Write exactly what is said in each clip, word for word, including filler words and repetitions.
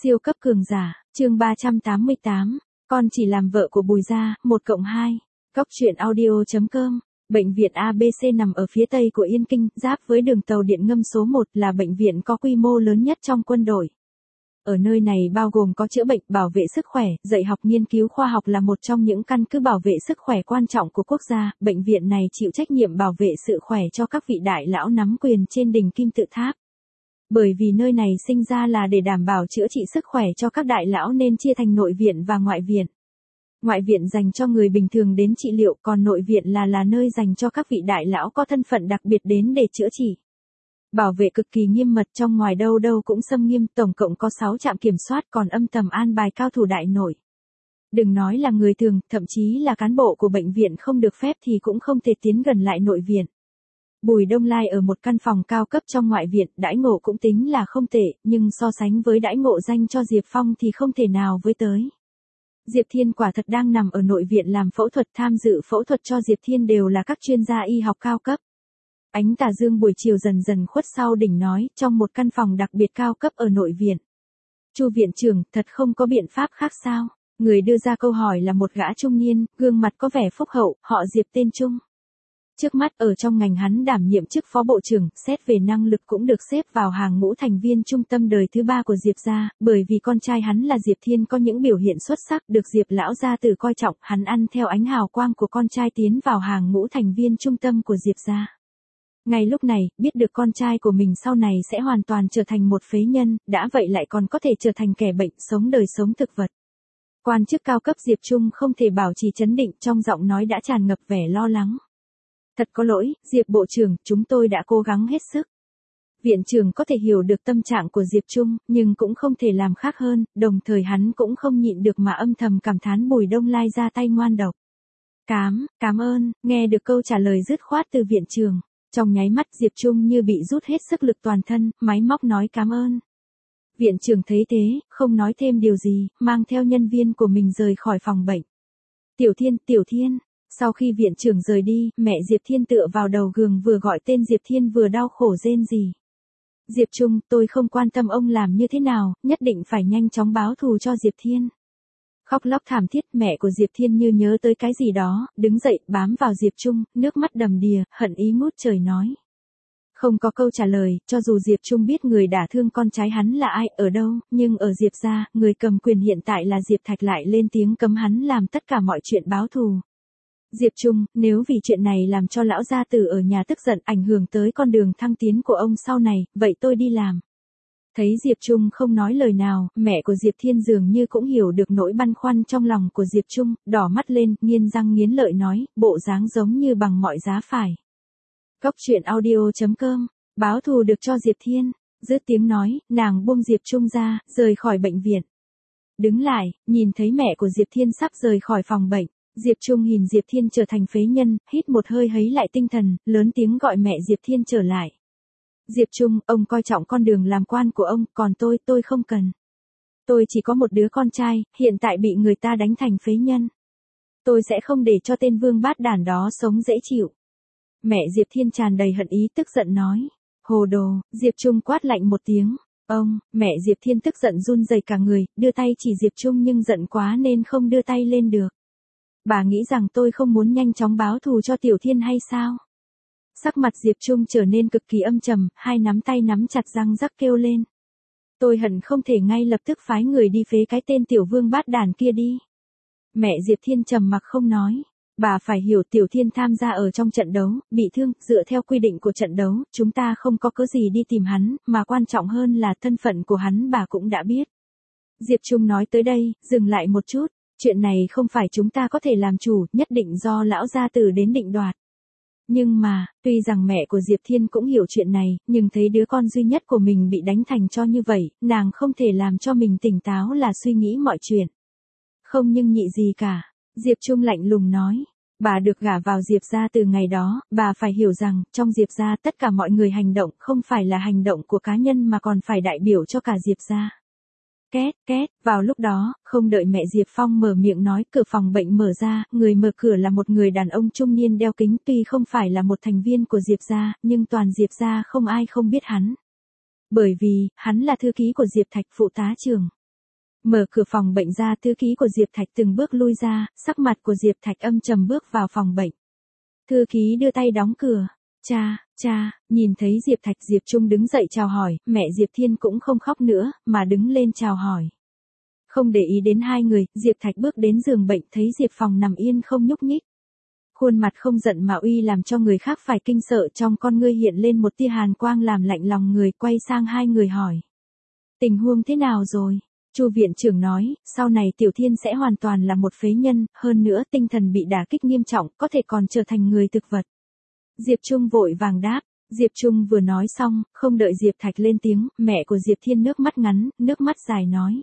Siêu cấp cường giả, chương ba trăm tám mươi tám, con chỉ làm vợ của Bùi gia, một cộng hai. Cóc truyện audio chấm com. Bệnh viện a bê xê nằm ở phía tây của Yên Kinh, giáp với đường tàu điện ngầm số một, là bệnh viện có quy mô lớn nhất trong quân đội. Ở nơi này bao gồm có chữa bệnh, bảo vệ sức khỏe, dạy học, nghiên cứu khoa học là một trong những căn cứ bảo vệ sức khỏe quan trọng của quốc gia. Bệnh viện này chịu trách nhiệm bảo vệ sự khỏe cho các vị đại lão nắm quyền trên đỉnh kim tự tháp. Bởi vì nơi này sinh ra là để đảm bảo chữa trị sức khỏe cho các đại lão nên chia thành nội viện và ngoại viện. Ngoại viện dành cho người bình thường đến trị liệu, còn nội viện là là nơi dành cho các vị đại lão có thân phận đặc biệt đến để chữa trị. Bảo vệ cực kỳ nghiêm mật, trong ngoài đâu đâu cũng xâm nghiêm, tổng cộng có sáu trạm kiểm soát, còn âm thầm an bài cao thủ đại nội. Đừng nói là người thường, thậm chí là cán bộ của bệnh viện không được phép thì cũng không thể tiến gần lại nội viện. Bùi Đông Lai ở một căn phòng cao cấp trong ngoại viện, đãi ngộ cũng tính là không tệ, nhưng so sánh với đãi ngộ dành cho Diệp Phong thì không thể nào với tới. Diệp Thiên quả thật đang nằm ở nội viện làm phẫu thuật, tham dự phẫu thuật cho Diệp Thiên đều là các chuyên gia y học cao cấp. Ánh tà dương buổi chiều dần dần khuất sau đỉnh nói, trong một căn phòng đặc biệt cao cấp ở nội viện. Chu viện trưởng, thật không có biện pháp khác sao? Người đưa ra câu hỏi là một gã trung niên, gương mặt có vẻ phúc hậu, họ Diệp tên Trung. Trước mắt ở trong ngành hắn đảm nhiệm chức phó bộ trưởng, xét về năng lực cũng được xếp vào hàng ngũ thành viên trung tâm đời thứ ba của Diệp gia, bởi vì con trai hắn là Diệp Thiên có những biểu hiện xuất sắc được Diệp lão gia tử coi trọng, hắn ăn theo ánh hào quang của con trai tiến vào hàng ngũ thành viên trung tâm của Diệp gia. Ngay lúc này, biết được con trai của mình sau này sẽ hoàn toàn trở thành một phế nhân, đã vậy lại còn có thể trở thành kẻ bệnh, sống đời sống thực vật. Quan chức cao cấp Diệp Trung không thể bảo trì trấn định, trong giọng nói đã tràn ngập vẻ lo lắng. Thật có lỗi, Diệp Bộ trưởng, chúng tôi đã cố gắng hết sức. Viện trưởng có thể hiểu được tâm trạng của Diệp Trung, nhưng cũng không thể làm khác hơn, đồng thời hắn cũng không nhịn được mà âm thầm cảm thán Bùi Đông Lai ra tay ngoan độc. Cám, cảm ơn, nghe được câu trả lời dứt khoát từ viện trưởng. Trong nháy mắt Diệp Trung như bị rút hết sức lực toàn thân, máy móc nói cảm ơn. Viện trưởng thấy thế, không nói thêm điều gì, mang theo nhân viên của mình rời khỏi phòng bệnh. Tiểu Thiên, Tiểu Thiên. Sau khi viện trưởng rời đi, mẹ Diệp Thiên tựa vào đầu gường vừa gọi tên Diệp Thiên vừa đau khổ rên rỉ. Diệp Trung, tôi không quan tâm ông làm như thế nào, nhất định phải nhanh chóng báo thù cho Diệp Thiên. Khóc lóc thảm thiết, mẹ của Diệp Thiên như nhớ tới cái gì đó, đứng dậy, bám vào Diệp Trung, nước mắt đầm đìa, hận ý ngút trời nói. Không có câu trả lời, cho dù Diệp Trung biết người đả thương con trai hắn là ai, ở đâu, nhưng ở Diệp gia, người cầm quyền hiện tại là Diệp Thạch lại lên tiếng cấm hắn làm tất cả mọi chuyện báo thù. Diệp Trung, nếu vì chuyện này làm cho lão gia tử ở nhà tức giận ảnh hưởng tới con đường thăng tiến của ông sau này, vậy tôi đi làm. Thấy Diệp Trung không nói lời nào, mẹ của Diệp Thiên dường như cũng hiểu được nỗi băn khoăn trong lòng của Diệp Trung, đỏ mắt lên, nghiến răng nghiến lợi nói, bộ dáng giống như bằng mọi giá phải. Cóc truyện audio chấm com, báo thù được cho Diệp Thiên, dứt tiếng nói, nàng buông Diệp Trung ra, rời khỏi bệnh viện. Đứng lại, nhìn thấy mẹ của Diệp Thiên sắp rời khỏi phòng bệnh. Diệp Trung nhìn Diệp Thiên trở thành phế nhân, hít một hơi hấy lại tinh thần, lớn tiếng gọi mẹ Diệp Thiên trở lại. Diệp Trung, ông coi trọng con đường làm quan của ông, còn tôi, tôi không cần. Tôi chỉ có một đứa con trai, hiện tại bị người ta đánh thành phế nhân. Tôi sẽ không để cho tên vương bát đản đó sống dễ chịu. Mẹ Diệp Thiên tràn đầy hận ý tức giận nói. Hồ đồ, Diệp Trung quát lạnh một tiếng. Ông, mẹ Diệp Thiên tức giận run rẩy cả người, đưa tay chỉ Diệp Trung nhưng giận quá nên không đưa tay lên được. Bà nghĩ rằng tôi không muốn nhanh chóng báo thù cho Tiểu Thiên hay sao? Sắc mặt Diệp Trung trở nên cực kỳ âm trầm, hai nắm tay nắm chặt răng rắc kêu lên. Tôi hận không thể ngay lập tức phái người đi phế cái tên tiểu vương bát đàn kia đi. Mẹ Diệp Thiên trầm mặc không nói. Bà phải hiểu Tiểu Thiên tham gia ở trong trận đấu, bị thương, dựa theo quy định của trận đấu, chúng ta không có cớ gì đi tìm hắn, mà quan trọng hơn là thân phận của hắn bà cũng đã biết. Diệp Trung nói tới đây, dừng lại một chút. Chuyện này không phải chúng ta có thể làm chủ, nhất định do lão gia tử đến định đoạt. Nhưng mà, tuy rằng mẹ của Diệp Thiên cũng hiểu chuyện này, nhưng thấy đứa con duy nhất của mình bị đánh thành cho như vậy, nàng không thể làm cho mình tỉnh táo là suy nghĩ mọi chuyện. Không nhưng nhị gì cả, Diệp Trung lạnh lùng nói. Bà được gả vào Diệp gia từ ngày đó, bà phải hiểu rằng, trong Diệp gia tất cả mọi người hành động không phải là hành động của cá nhân mà còn phải đại biểu cho cả Diệp gia. Két, két, vào lúc đó, không đợi mẹ Diệp Phong mở miệng nói, cửa phòng bệnh mở ra, người mở cửa là một người đàn ông trung niên đeo kính, tuy không phải là một thành viên của Diệp gia, nhưng toàn Diệp gia không ai không biết hắn. Bởi vì, hắn là thư ký của Diệp Thạch, phụ tá trưởng. Mở cửa phòng bệnh ra, thư ký của Diệp Thạch từng bước lui ra, sắc mặt của Diệp Thạch âm trầm bước vào phòng bệnh. Thư ký đưa tay đóng cửa. Cha, cha, nhìn thấy Diệp Thạch, Diệp Trung đứng dậy chào hỏi, mẹ Diệp Thiên cũng không khóc nữa, mà đứng lên chào hỏi. Không để ý đến hai người, Diệp Thạch bước đến giường bệnh, thấy Diệp Phòng nằm yên không nhúc nhích. Khuôn mặt không giận mà uy làm cho người khác phải kinh sợ, trong con ngươi hiện lên một tia hàn quang làm lạnh lòng người, quay sang hai người hỏi. Tình huống thế nào rồi? Chu viện trưởng nói, sau này Tiểu Thiên sẽ hoàn toàn là một phế nhân, hơn nữa tinh thần bị đả kích nghiêm trọng, có thể còn trở thành người thực vật. Diệp Trung vội vàng đáp. Diệp Trung vừa nói xong, không đợi Diệp Thạch lên tiếng, mẹ của Diệp Thiên nước mắt ngắn, nước mắt dài nói.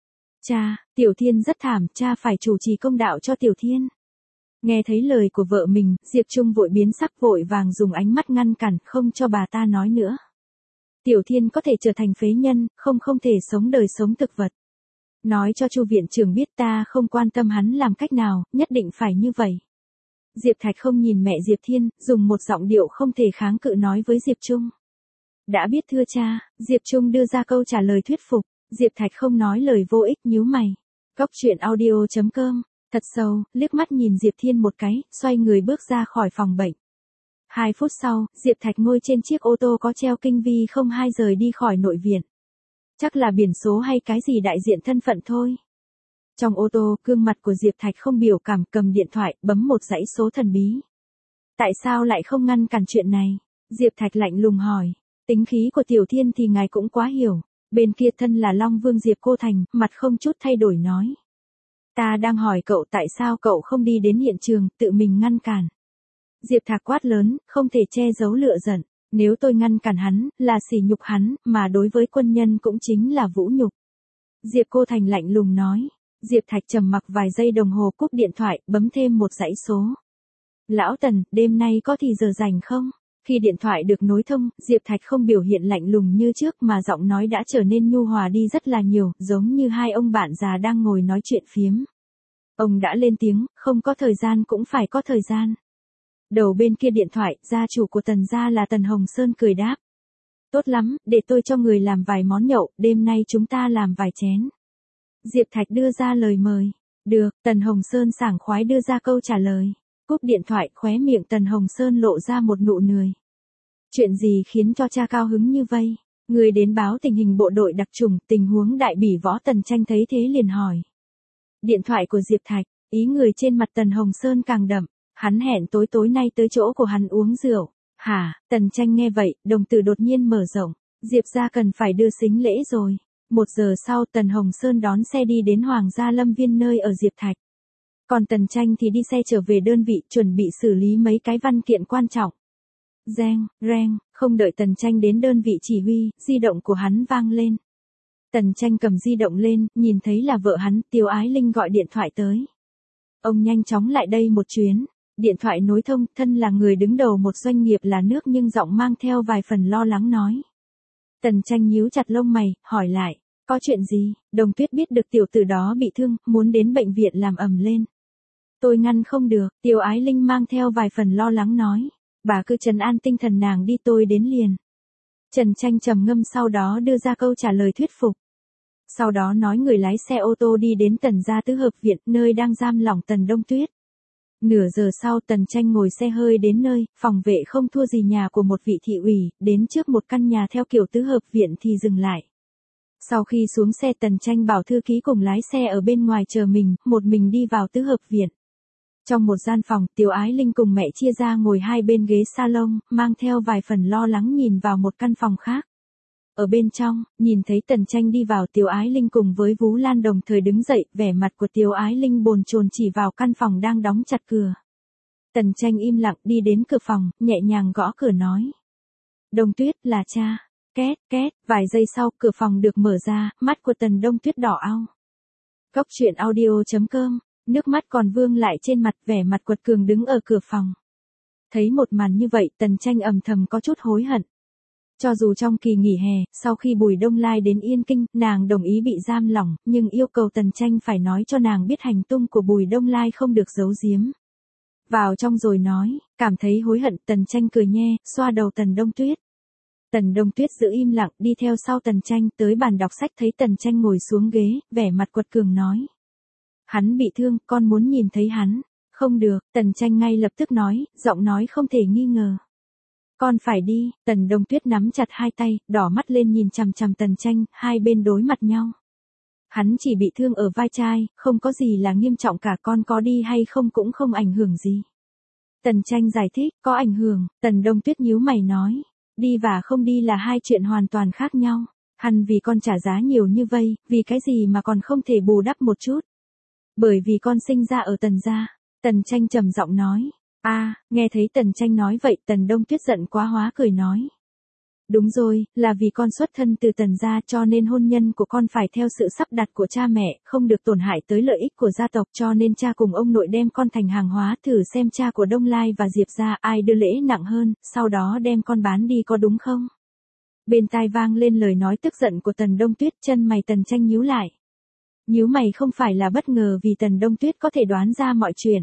Cha, Tiểu Thiên rất thảm, cha phải chủ trì công đạo cho Tiểu Thiên. Nghe thấy lời của vợ mình, Diệp Trung vội biến sắc, vội vàng dùng ánh mắt ngăn cản, không cho bà ta nói nữa. Tiểu Thiên có thể trở thành phế nhân, không không thể sống đời sống thực vật. Nói cho Chu viện trưởng biết ta không quan tâm hắn làm cách nào, nhất định phải như vậy. Diệp Thạch không nhìn mẹ Diệp Thiên, dùng một giọng điệu không thể kháng cự nói với Diệp Trung. Đã biết thưa cha, Diệp Trung đưa ra câu trả lời thuyết phục, Diệp Thạch không nói lời vô ích, nhíu mày. Góc truyện audio chấm com, thật sâu, liếc mắt nhìn Diệp Thiên một cái, xoay người bước ra khỏi phòng bệnh. Hai phút sau, Diệp Thạch ngồi trên chiếc ô tô có treo kinh vi không hai rời đi khỏi nội viện. Chắc là biển số hay cái gì đại diện thân phận thôi. Trong ô tô, gương mặt của Diệp Thạch không biểu cảm, cầm điện thoại, bấm một dãy số thần bí. Tại sao lại không ngăn cản chuyện này? Diệp Thạch lạnh lùng hỏi. Tính khí của Tiểu Thiên thì ngài cũng quá hiểu. Bên kia thân là Long Vương Diệp Cô Thành, mặt không chút thay đổi nói. Ta đang hỏi cậu tại sao cậu không đi đến hiện trường, tự mình ngăn cản. Diệp Thạch quát lớn, không thể che giấu lửa giận. Nếu tôi ngăn cản hắn, là sỉ nhục hắn, mà đối với quân nhân cũng chính là vũ nhục. Diệp Cô Thành lạnh lùng nói. Diệp Thạch trầm mặc vài giây đồng hồ, cúp điện thoại, bấm thêm một dãy số. Lão Tần, đêm nay có thì giờ rảnh không? Khi điện thoại được nối thông, Diệp Thạch không biểu hiện lạnh lùng như trước mà giọng nói đã trở nên nhu hòa đi rất là nhiều, giống như hai ông bạn già đang ngồi nói chuyện phiếm. Ông đã lên tiếng, không có thời gian cũng phải có thời gian. Đầu bên kia điện thoại, gia chủ của Tần gia là Tần Hồng Sơn cười đáp. Tốt lắm, để tôi cho người làm vài món nhậu, đêm nay chúng ta làm vài chén. Diệp Thạch đưa ra lời mời. Được, Tần Hồng Sơn sảng khoái đưa ra câu trả lời. Cúp điện thoại, khóe miệng Tần Hồng Sơn lộ ra một nụ cười. Chuyện gì khiến cho cha cao hứng như vây? Người đến báo tình hình bộ đội đặc trùng, tình huống đại bỉ võ Tần Tranh thấy thế liền hỏi. Điện thoại của Diệp Thạch, ý người trên mặt Tần Hồng Sơn càng đậm. Hắn hẹn tối tối nay tới chỗ của hắn uống rượu. Hả? Tần Tranh nghe vậy, đồng tử đột nhiên mở rộng. Diệp gia cần phải đưa sính lễ rồi. Một giờ sau, Tần Hồng Sơn đón xe đi đến Hoàng gia Lâm Viên nơi ở Diệp Thạch. Còn Tần Tranh thì đi xe trở về đơn vị, chuẩn bị xử lý mấy cái văn kiện quan trọng. Reng, reng, không đợi Tần Tranh đến đơn vị chỉ huy, di động của hắn vang lên. Tần Tranh cầm di động lên, nhìn thấy là vợ hắn, Tiêu Ái Linh gọi điện thoại tới. Ông nhanh chóng lại đây một chuyến. Điện thoại nối thông, thân là người đứng đầu một doanh nghiệp là nước nhưng giọng mang theo vài phần lo lắng nói. Tần Tranh nhíu chặt lông mày, hỏi lại, có chuyện gì? Đồng Tuyết biết được tiểu tử đó bị thương, muốn đến bệnh viện làm ầm lên. Tôi ngăn không được, Tiêu Ái Linh mang theo vài phần lo lắng nói. Bà cứ trấn an tinh thần nàng đi, tôi đến liền. Trần Tranh trầm ngâm sau đó đưa ra câu trả lời thuyết phục. Sau đó nói người lái xe ô tô đi đến Tần gia tứ hợp viện, nơi đang giam lỏng Tần Đông Tuyết. Nửa giờ sau Tần Tranh ngồi xe hơi đến nơi, phòng vệ không thua gì nhà của một vị thị ủy, đến trước một căn nhà theo kiểu tứ hợp viện thì dừng lại. Sau khi xuống xe Tần Tranh bảo thư ký cùng lái xe ở bên ngoài chờ mình, một mình đi vào tứ hợp viện. Trong một gian phòng, Tiêu Ái Linh cùng mẹ chia ra ngồi hai bên ghế salon, mang theo vài phần lo lắng nhìn vào một căn phòng khác. Ở bên trong, nhìn thấy Tần Tranh đi vào, Tiêu Ái Linh cùng với Vú Lan đồng thời đứng dậy, vẻ mặt của Tiêu Ái Linh bồn chồn chỉ vào căn phòng đang đóng chặt cửa. Tần Tranh im lặng đi đến cửa phòng, nhẹ nhàng gõ cửa nói. Đông Tuyết, là cha. Két, két, vài giây sau, cửa phòng được mở ra, mắt của Tần Đông Tuyết đỏ ao. Góc truyện audio chấm com, nước mắt còn vương lại trên mặt, vẻ mặt quật cường đứng ở cửa phòng. Thấy một màn như vậy, Tần Tranh ầm thầm có chút hối hận. Cho dù trong kỳ nghỉ hè, sau khi Bùi Đông Lai đến Yên Kinh, nàng đồng ý bị giam lỏng, nhưng yêu cầu Tần Tranh phải nói cho nàng biết hành tung của Bùi Đông Lai không được giấu giếm. Vào trong rồi nói, cảm thấy hối hận, Tần Tranh cười nhe, xoa đầu Tần Đông Tuyết. Tần Đông Tuyết giữ im lặng đi theo sau Tần Tranh tới bàn đọc sách thấy Tần Tranh ngồi xuống ghế, vẻ mặt quật cường nói. Hắn bị thương, con muốn nhìn thấy hắn. Không được, Tần Tranh ngay lập tức nói, giọng nói không thể nghi ngờ. Con phải đi, Tần Đông Tuyết nắm chặt hai tay, đỏ mắt lên nhìn chằm chằm Tần Tranh, hai bên đối mặt nhau. Hắn chỉ bị thương ở vai trai, không có gì là nghiêm trọng cả, con có đi hay không cũng không ảnh hưởng gì. Tần Tranh giải thích, có ảnh hưởng, Tần Đông Tuyết nhíu mày nói. Đi và không đi là hai chuyện hoàn toàn khác nhau. Hắn vì con trả giá nhiều như vây, vì cái gì mà còn không thể bù đắp một chút. Bởi vì con sinh ra ở Tần gia. Tần Tranh trầm giọng nói. A, à, nghe thấy Tần Tranh nói vậy, Tần Đông Tuyết giận quá hóa cười nói. Đúng rồi, là vì con xuất thân từ Tần gia cho nên hôn nhân của con phải theo sự sắp đặt của cha mẹ, không được tổn hại tới lợi ích của gia tộc, cho nên cha cùng ông nội đem con thành hàng hóa, thử xem cha của Đông Lai và Diệp gia ai đưa lễ nặng hơn, sau đó đem con bán đi có đúng không? Bên tai vang lên lời nói tức giận của Tần Đông Tuyết, chân mày Tần Tranh nhíu lại. Nhíu mày không phải là bất ngờ vì Tần Đông Tuyết có thể đoán ra mọi chuyện,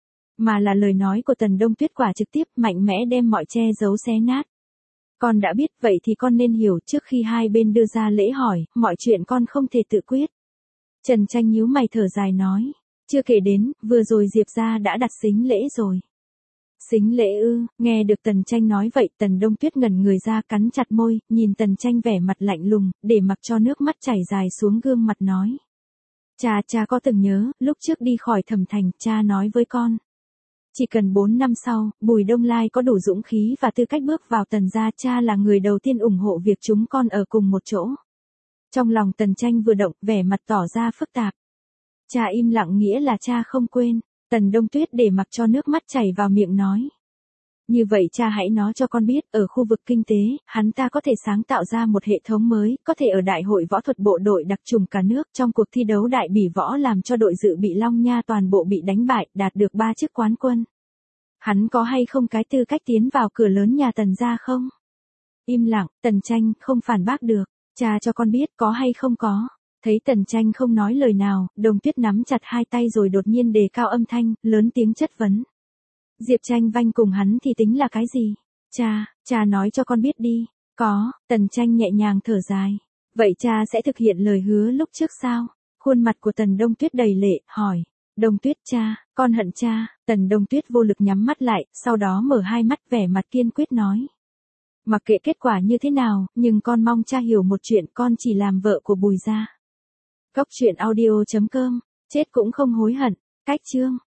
mà là lời nói của Tần Đông Tuyết quả trực tiếp, mạnh mẽ đem mọi che giấu xé nát. Con đã biết, vậy thì con nên hiểu, trước khi hai bên đưa ra lễ hỏi, mọi chuyện con không thể tự quyết. Trần Tranh nhíu mày thở dài nói, chưa kể đến, vừa rồi Diệp gia đã đặt sính lễ rồi. Sính lễ ư? Nghe được Tần Tranh nói vậy, Tần Đông Tuyết ngẩn người ra, cắn chặt môi, nhìn Tần Tranh vẻ mặt lạnh lùng, để mặc cho nước mắt chảy dài xuống gương mặt nói. Cha, cha có từng nhớ, lúc trước đi khỏi Thẩm Thành, cha nói với con. Chỉ cần bốn năm sau, Bùi Đông Lai có đủ dũng khí và tư cách bước vào Tần gia, cha là người đầu tiên ủng hộ việc chúng con ở cùng một chỗ. Trong lòng Tần Tranh vừa động, vẻ mặt tỏ ra phức tạp. Cha im lặng nghĩa là cha không quên. Tần Đông Tuyết để mặc cho nước mắt chảy vào miệng nói. Như vậy cha hãy nói cho con biết, ở khu vực kinh tế, hắn ta có thể sáng tạo ra một hệ thống mới, có thể ở đại hội võ thuật bộ đội đặc trùng cả nước, trong cuộc thi đấu đại bỉ võ làm cho đội dự bị Long Nha toàn bộ bị đánh bại, đạt được ba chức quán quân. Hắn có hay không cái tư cách tiến vào cửa lớn nhà Tần gia không? Im lặng, Tần Tranh không phản bác được, cha cho con biết có hay không có. Thấy Tần Tranh không nói lời nào, Đông Tuyết nắm chặt hai tay rồi đột nhiên đề cao âm thanh, lớn tiếng chất vấn. Diệp Tranh Vanh cùng hắn thì tính là cái gì? Cha, cha nói cho con biết đi. Có, Tần Tranh nhẹ nhàng thở dài. Vậy cha sẽ thực hiện lời hứa lúc trước sao? Khuôn mặt của Tần Đông Tuyết đầy lệ, hỏi. Đông Tuyết cha, con hận cha. Tần Đông Tuyết vô lực nhắm mắt lại, sau đó mở hai mắt vẻ mặt kiên quyết nói. Mặc kệ kết quả như thế nào, nhưng con mong cha hiểu một chuyện, con chỉ làm vợ của Bùi gia. Góc truyện audio chấm com, chết cũng không hối hận. Cách chương